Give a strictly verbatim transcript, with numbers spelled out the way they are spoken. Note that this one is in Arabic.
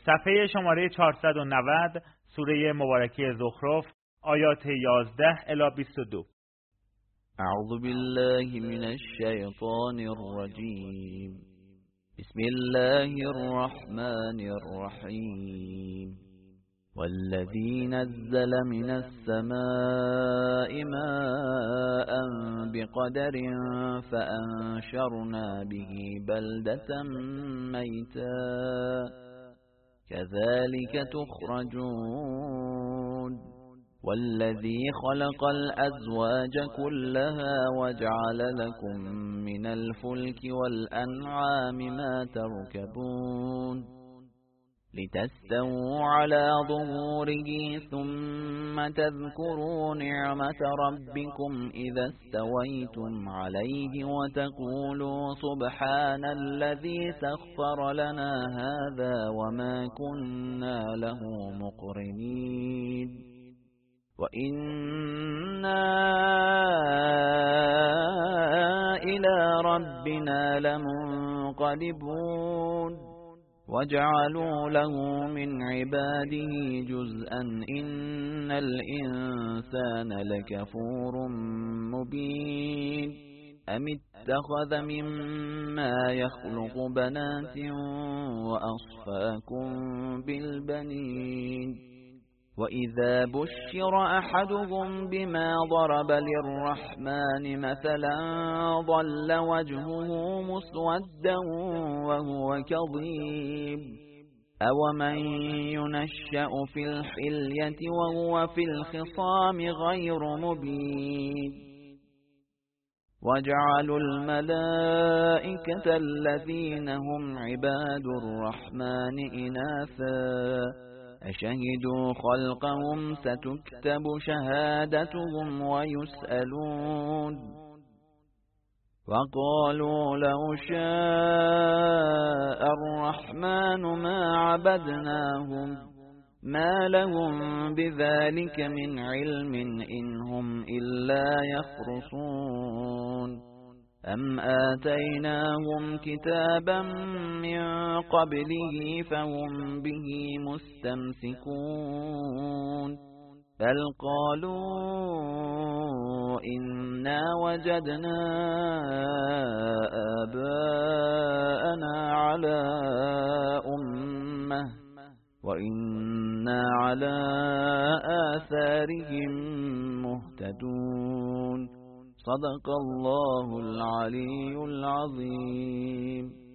صفحه شماره چهارصد و نود، سوره مبارکه زخرف، آیات یازده الی بیست و دو. اعوذ بالله من الشیطان الرجیم. بسم الله الرحمن الرحیم. والذی نزل من السماء ماء بقدر فأنشرنا به بلدة میتا كذلك تخرجون. والذي خلق الأزواج كلها وجعل لكم من الفلك والأنعام ما تركبون لتستووا على ظهوره ثم تذكروا نعمة ربكم إذا استويتم عليه وتقولوا سبحان الذي سخر لنا هذا وما كنا له مقرنين وإنا إلى ربنا لمنقلبون. وجعلوا له من عباده جزءا إن الإنسان لكفور مبين. أم اتخذ مما يخلق بنات وأصفاكم بالبنين. وإذا بشر أحدهم بما ضرب للرحمن مثلا ظل وجهه مسودا وهو كظيم. أومن ينشأ في الحلية وهو في الخصام غير مبين. وجعلوا الملائكة الذين هم عباد الرحمن إناثا أشهدوا خلقهم ستكتب شهادتهم ويسألون. وقالوا لو شاء الرحمن ما عبدناهم ما لهم بذلك من علم إن هم إلا يخرصون. أم آتيناهم كتابا من قبله فهم به مستمسكون. بل قالوا إنا وجدنا آباءنا على أمة وإنا على آثارهم مهتدون. صدق الله العلي العظيم.